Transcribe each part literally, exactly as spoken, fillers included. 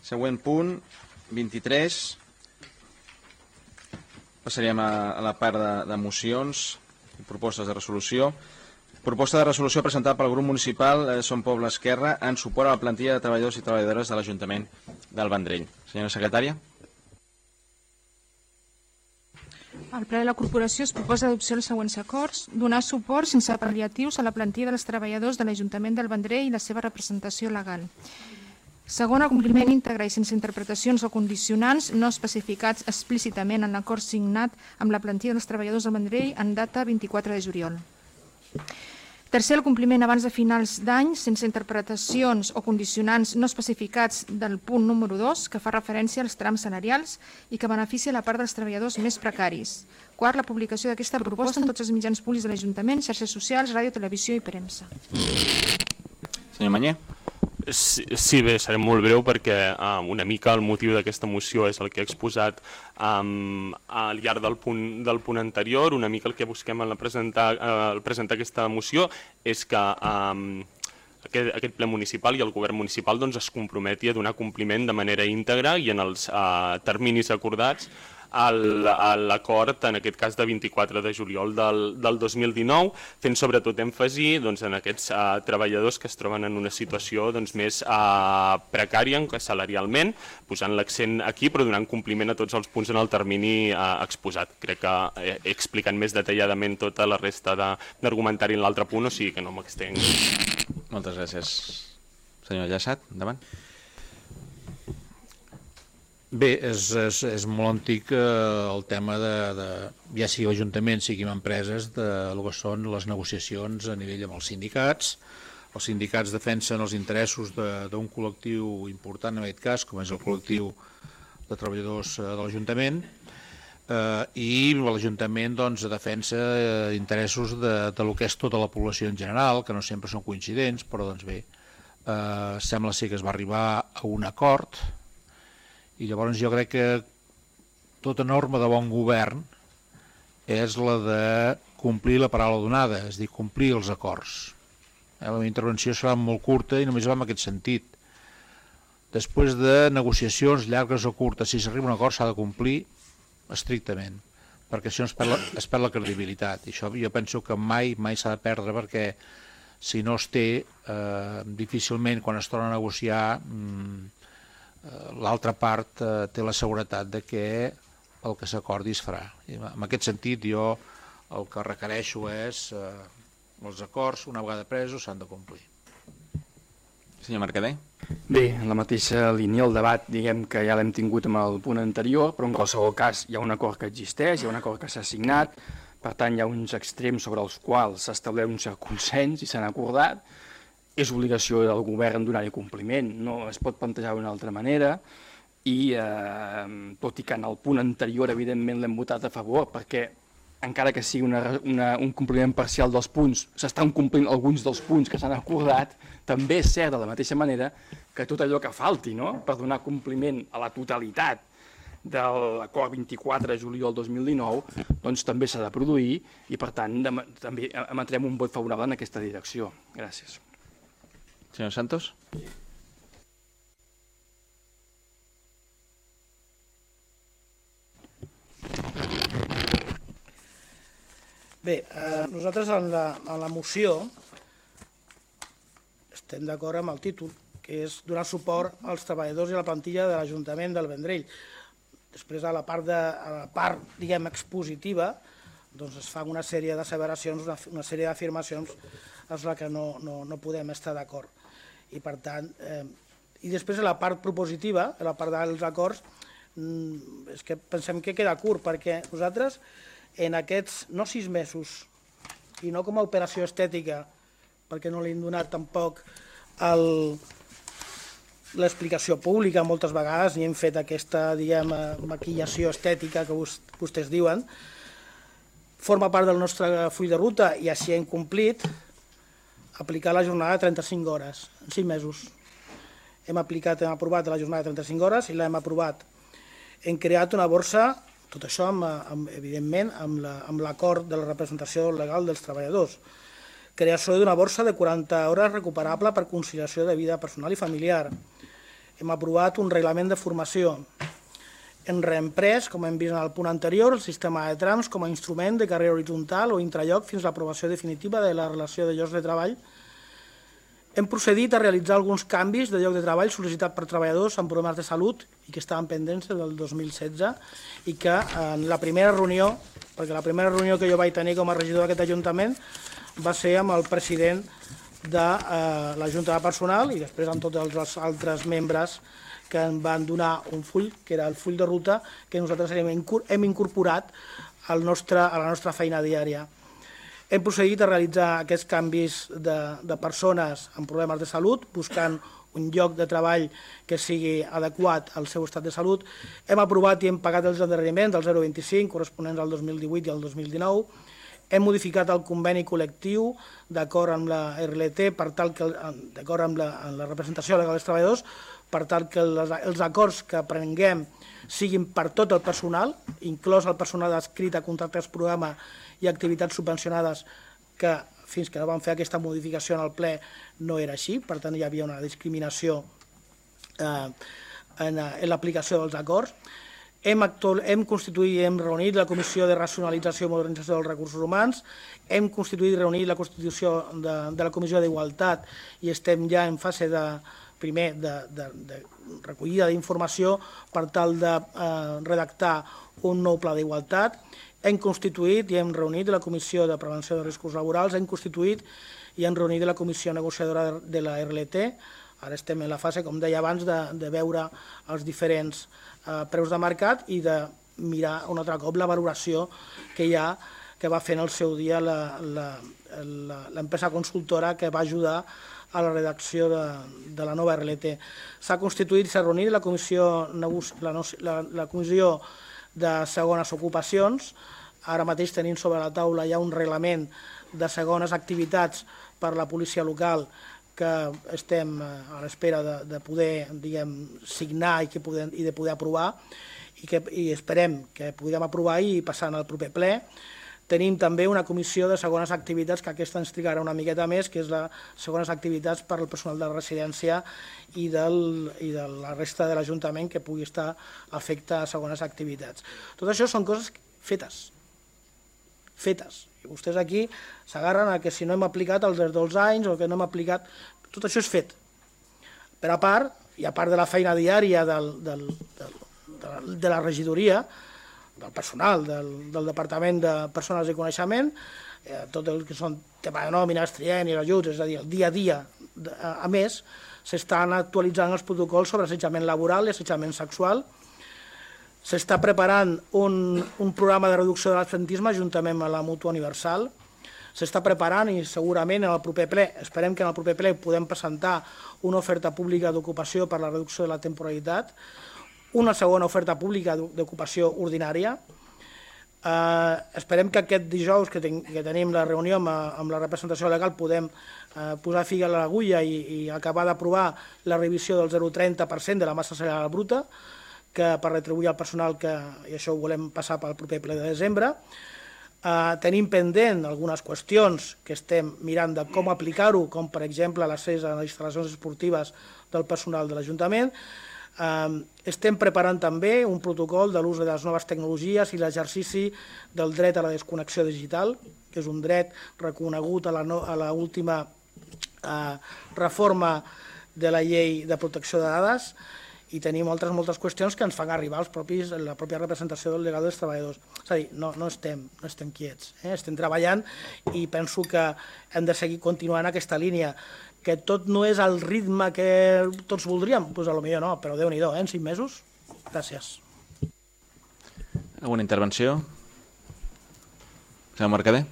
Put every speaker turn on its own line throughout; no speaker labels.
Següent punt, vint-i-tres. Passaríem a la part de, de mocions i propostes de resolució. Proposta de resolució presentada pel grup municipal eh, Som Poble Esquerra en suport a la plantilla de treballadors i treballadores de l'Ajuntament del Vendrell. Senyora secretària.
Al ple de la corporació es proposa d'adopció els següents acords: donar suport sense pal·liatius a la plantilla dels treballadors de l'Ajuntament del Vendrell i la seva representació legal. Segona, compliment íntegre i sense interpretacions o condicionants no especificats explícitament en l'acord signat amb la plantilla dels treballadors del Vendrell en data vint-i-quatre de juliol. Tercer, el compliment abans de finals d'any sense interpretacions o condicionants no especificats del punt número dos, que fa referència als trams salarials i que beneficia la part dels treballadors més precaris. Quart, la publicació d'aquesta proposta en tots els mitjans públics de l'Ajuntament, xarxes socials, ràdio, televisió i premsa.
Senyor Manyer.
Sí, sí, bé, seré molt breu perquè um, una mica el motiu d'aquesta moció és el que he exposat um, al llarg del punt, del punt anterior. Una mica el que busquem en la presentar, uh, presentar aquesta moció és que um, aquest, aquest ple municipal i el govern municipal doncs, es comprometi a donar compliment de manera íntegra i en els uh, terminis acordats a l'acord, en aquest cas de vint-i-quatre de juliol del, del dos mil dinou, fent sobretot èmfasi doncs, en aquests uh, treballadors que es troben en una situació doncs, més uh, precària salarialment, posant l'accent aquí però donant compliment a tots els punts en el termini uh, exposat. Crec que he, he explicat més detalladament tota la resta d'argumentari en l'altre punt, o sigui que no m'extenc.
Moltes gràcies. Senyor Llaçat, endavant.
Bé, és, és, és molt antic eh, el tema de, de, ja sigui l'Ajuntament, sigui empreses, de el que són les negociacions a nivell amb els sindicats. Els sindicats defensen els interessos d'un col·lectiu important, en aquest cas, com és el col·lectiu de treballadors eh, de l'Ajuntament, eh, i l'Ajuntament doncs, defensa eh, interessos de, de lo que és tota la població en general, que no sempre són coincidents, però doncs bé, eh, sembla ser que es va arribar a un acord. I llavors jo crec que tota norma de bon govern és la de complir la paraula donada, és a dir, complir els acords. Eh, la meva intervenció serà molt curta i només va en aquest sentit. Després de negociacions llargues o curtes, si s'arriba a un acord s'ha de complir estrictament, perquè si no es perd la, es perd la credibilitat. I això jo penso que mai mai s'ha de perdre, perquè si no es té, eh, difícilment quan es torna a negociar mmm, l'altra part eh, té la seguretat de que el que s'acordi es farà. I en aquest sentit jo el que requereixo és eh, els acords, una vegada presos, s'han de complir.
Senyor Mercader.
Bé, en la mateixa línia el debat diguem que ja l'hem tingut amb el punt anterior, però en qualsevol cas hi ha un acord que existeix, hi ha un acord que s'ha signat, per tant hi ha uns extrems sobre els quals s'estableix un cert consens i s'han acordat. És obligació del govern donar-hi compliment, no es pot plantejar d'una altra manera, i eh, tot i que en el punt anterior evidentment l'hem votat a favor, perquè encara que sigui una, una, un compliment parcial dels punts, s'estan complint alguns dels punts que s'han acordat, també és cert de la mateixa manera que tot allò que falti, no?, per donar compliment a la totalitat de l'acord vint-i-quatre de juliol dos mil dinou, doncs també s'ha de produir i per tant de, també emetrem un vot favorable en aquesta direcció. Gràcies.
Senyor Santos.
Bé, eh, nosaltres en la, en la moció estem d'acord amb el títol, que és donar suport als treballadors i a la plantilla de l'Ajuntament del Vendrell. Després, a la part, de, a la part diguem, expositiva, doncs es fa una sèrie d'asseveracions, una, una sèrie d'afirmacions amb la que no, no, no podem estar d'acord. I per tant, eh, i després a la part propositiva, a la part dels acords, mm, és que pensem que queda curt, perquè nosaltres en aquests, no sis mesos, i no com a operació estètica, perquè no li hem donat tampoc l'explicació pública moltes vegades, ni hem fet aquesta, diguem, maquillació estètica que vostès diuen, forma part del nostre full de ruta i així hem complit aplicar la jornada de trenta-cinc hores, en sis mesos. Hem aplicat, hem aprovat la jornada de trenta-cinc hores i l'hem aprovat. Hem creat una borsa, tot això, amb, amb, evidentment, amb l'acord de la representació legal dels treballadors. Creació d'una borsa de quaranta hores recuperable per conciliació de vida personal i familiar. hem aprovat un reglament de formació. Hem reemprès, com hem vist en el punt anterior, el sistema de trams com a instrument de carrera horitzontal o intralloc fins a l'aprovació definitiva de la relació de llocs de treball. Hem procedit a realitzar alguns canvis de lloc de treball sol·licitat per treballadors amb problemes de salut i que estaven pendents del dos mil setze i que en la primera reunió, perquè la primera reunió que jo vaig tenir com a regidor d'aquest Ajuntament va ser amb el president de eh, la Junta de Personal i després amb tots els altres membres que em van donar un full, que era el full de ruta, que nosaltres hem incorporat al nostre, a la nostra feina diària. Hem procedit a realitzar aquests canvis de, de persones amb problemes de salut, buscant un lloc de treball que sigui adequat al seu estat de salut. Hem aprovat i hem pagat els endarreriments del zero coma vint-i-cinc corresponents al dos mil divuit i al dos mil dinou. Hem modificat el conveni col·lectiu d'acord amb la R L T, per tal que, d'acord amb la, amb la representació legal dels treballadors, per tal que les, els acords que prenguem siguin per tot el personal, inclòs el personal adscrit a contractes programa i activitats subvencionades, que fins que no vam fer aquesta modificació en el ple no era així, per tant hi havia una discriminació eh, en, en l'aplicació dels acords. Hem, actual, hem constituït i hem reunit la Comissió de Racionalització i Modernització dels Recursos Humans, hem constituït i reunit la constitució de, de la Comissió d'Igualtat i estem ja en fase de, primer, de, de, de recollida d'informació per tal de eh, redactar un nou pla d'igualtat. Hem constituït i hem reunit la Comissió de Prevenció de Riscos Laborals, hem constituït i hem reunit la Comissió Negociadora de la R L T. Ara estem en la fase, com deia abans, de, de veure els diferents eh, preus de mercat i de mirar un altre cop la valoració que hi ha, que va fer en el seu dia l'empresa consultora que va ajudar a la redacció de, de la nova R L T. S'ha constituït i s'ha reunit la comissió, la, la, la comissió de segones ocupacions. Ara mateix tenim sobre la taula ja un reglament de segones activitats per la policia local que estem a l'espera de, de poder, diguem, signar i, que podem, i de poder aprovar i, que, i esperem que puguem aprovar i passar al proper ple. Tenim també una comissió de segones activitats, que aquesta ens trigarà una miqueta més, que és la segones activitats per al personal de la residència i, del, i de la resta de l'Ajuntament que pugui estar afecte a segones activitats. Tot això són coses fetes, fetes. I vostès aquí s'agarren a que si no hem aplicat els dos anys o que no hem aplicat... Tot això és fet. Per a part, i a part de la feina diària del, del, del, de, de la regidoria, del personal, del, del Departament de Persones i Coneixement, eh, tot el que són tema de nòmines, triennis, ajuts, és a dir, el dia a dia, de, a, a més, s'estan actualitzant els protocols sobre assetjament laboral i assetjament sexual. S'està preparant un, un programa de reducció de l'absentisme juntament amb la Mútua Universal. S'està preparant i segurament en el proper ple, esperem que en el proper ple podem presentar una oferta pública d'ocupació per la reducció de la temporalitat, una segona oferta pública d'ocupació ordinària. Eh, esperem que aquest dijous que, ten, que tenim la reunió amb, amb la representació legal podem eh, posar figa a l'agulla i, i acabar d'aprovar la revisió del zero coma trenta per cent de la massa salarial bruta, que per retribuir al personal, que, i això ho volem passar pel proper ple de desembre. Eh, tenim pendent algunes qüestions que estem mirant de com aplicar-ho, com per exemple l'accés a les instal·lacions esportives del personal de l'Ajuntament. Eh, estem preparant també un protocol de l'ús de les noves tecnologies i l'exercici del dret a la desconnexió digital, que és un dret reconegut a la, no, a la última eh, reforma de la llei de protecció de dades, i tenim moltes, moltes qüestions que ens fan arribar els propis, la pròpia representació del legal dels treballadors. És a dir, no, no, estem, no estem quiets, eh? Estem treballant i penso que hem de seguir continuant aquesta línia, que tot no és el ritme que tots voldríem, doncs potser no, però Déu-n'hi-do, eh? En cinc mesos. Gràcies.
Alguna intervenció? Senyor Mercader?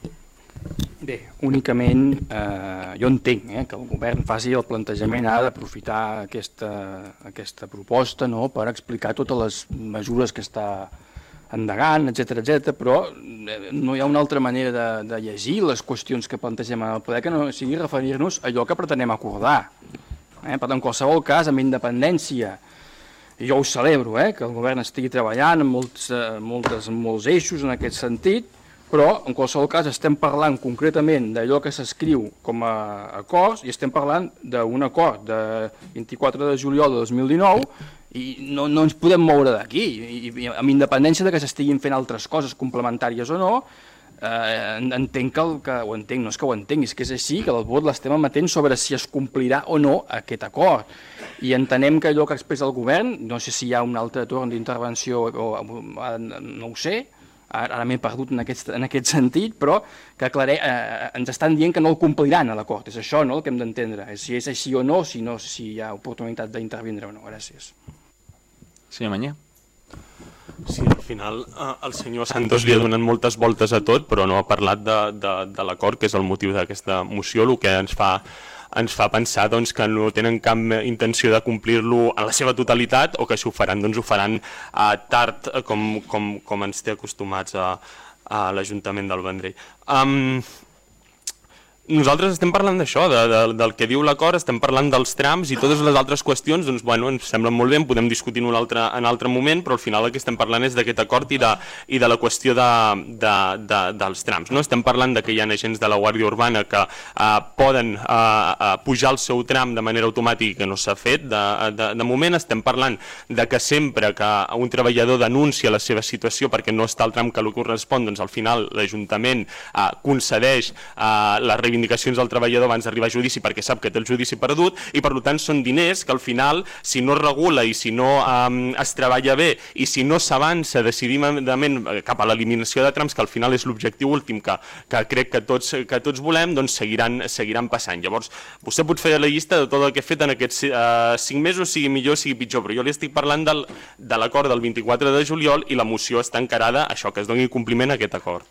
Bé, únicament eh, jo entenc eh, que el govern faci el plantejament, ha d'aprofitar aquesta, aquesta proposta, no?, per explicar totes les mesures que està endegant, etcètera, etcètera, però no hi ha una altra manera de, de llegir les qüestions que plantegem en el ple que no sigui referir-nos a allò que pretenem acordar. Eh? Per tant, en qualsevol cas, amb independència, i jo ho celebro, eh, que el govern estigui treballant en molts, eh, moltes, molts eixos en aquest sentit, però en qualsevol cas estem parlant concretament d'allò que s'escriu com a acords i estem parlant d'un acord de vint-i-quatre de juliol de dos mil dinou i no, no ens podem moure d'aquí, I, i amb independència de que s'estiguin fent altres coses complementàries o no, eh, entenc que, el, que ho entenc, no és que ho entenc, és que és així, que el vot l'estem emetent sobre si es complirà o no aquest acord. I entenem que allò que expressa el govern, no sé si hi ha un altre torn d'intervenció o no ho sé, ara m'he perdut en aquest, en aquest sentit, però que aclaré, eh, ens estan dient que no el compliran a l'acord, és això no, el que hem d'entendre, si és així o no, si no, si hi ha oportunitat d'intervindre o no. Gràcies.
Senyor Mañé.
Sí, al final eh, el senyor Santos li ha donat moltes voltes a tot, però no ha parlat de, de, de l'acord, que és el motiu d'aquesta moció, el que ens fa ens fa pensar doncs, que no tenen cap intenció de complir-lo en la seva totalitat o que si ho faran, doncs ho faran uh, tard com, com, com ens té acostumats a, a l'Ajuntament del Vendrell. Um, Nosaltres estem parlant d'això, de, de, del que diu l'acord, estem parlant dels trams i totes les altres qüestions, doncs, bueno, ens semblen molt bé, en podem discutir en un altre, en altre moment, però al final el que estem parlant és d'aquest acord i de, i de la qüestió de, de, de, dels trams. No? Estem parlant de que hi ha agents de la Guàrdia Urbana que eh, poden eh, eh, pujar el seu tram de manera automàtica, que no s'ha fet. De, de, de moment estem parlant de que sempre que un treballador denuncia la seva situació perquè no està al tram que li correspon, doncs al final l'Ajuntament eh, concedeix eh, la reivindicació indicacions del treballador abans d'arribar a judici perquè sap que té el judici perdut i per tant són diners que al final si no es regula i si no um, es treballa bé i si no s'avança decididament cap a l'eliminació de trams, que al final és l'objectiu últim que, que crec que tots, que tots volem, doncs seguiran, seguiran passant. Llavors vostè pot fer la llista de tot el que ha fet en aquests uh, cinc mesos, sigui millor sigui pitjor, però jo li estic parlant del, de l'acord del vint-i-quatre de juliol i la moció està encarada a això, que es doni compliment a aquest acord.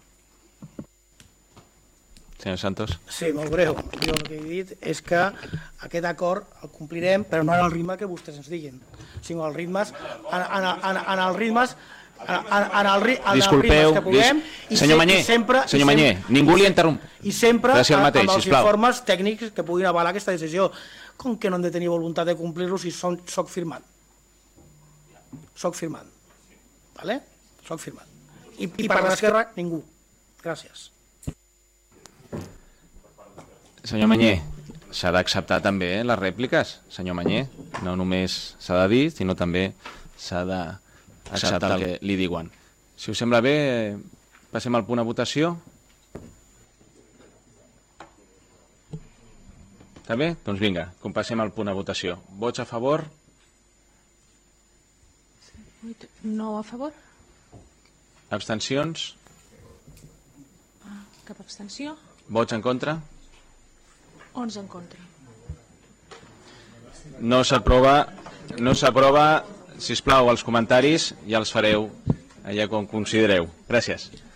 Senyor Santos.
Sí, molt breu. Jo el que he dit és que aquest acord el complirem, però no en el ritme que vostès ens diguin, sinó els ritmes, en, en, en, en els ritmes, en, en, el, en
Disculpeu,
els ritmes que puguem.
Dis... Senyor Mañé,
sempre,
senyor Mañé, ningú li interromp.
I sempre
mateix,
amb els
sisplau.
informes tècnics que puguin avalar aquesta decisió. Com que no hem de tenir voluntat de complir-lo si som, soc firmant? Soc firmant. Vale? Soc firmant. I, i per l'esquerra, ningú. Gràcies.
Senyor Mañé, s'ha d'acceptar també eh, les rèpliques, senyor Mañé. No només s'ha de dir, sinó també s'ha d'acceptar el que li diuen. Si us sembla bé, passem al punt a votació. Està bé? Doncs vinga, com passem al punt a votació. Vots a favor?
nou a favor.
Abstencions?
Cap abstenció.
Vots en contra?
onze en contra.
No s'aprova, no s'aprova, sisplau, els comentaris ja els fareu allà com considereu. Gràcies.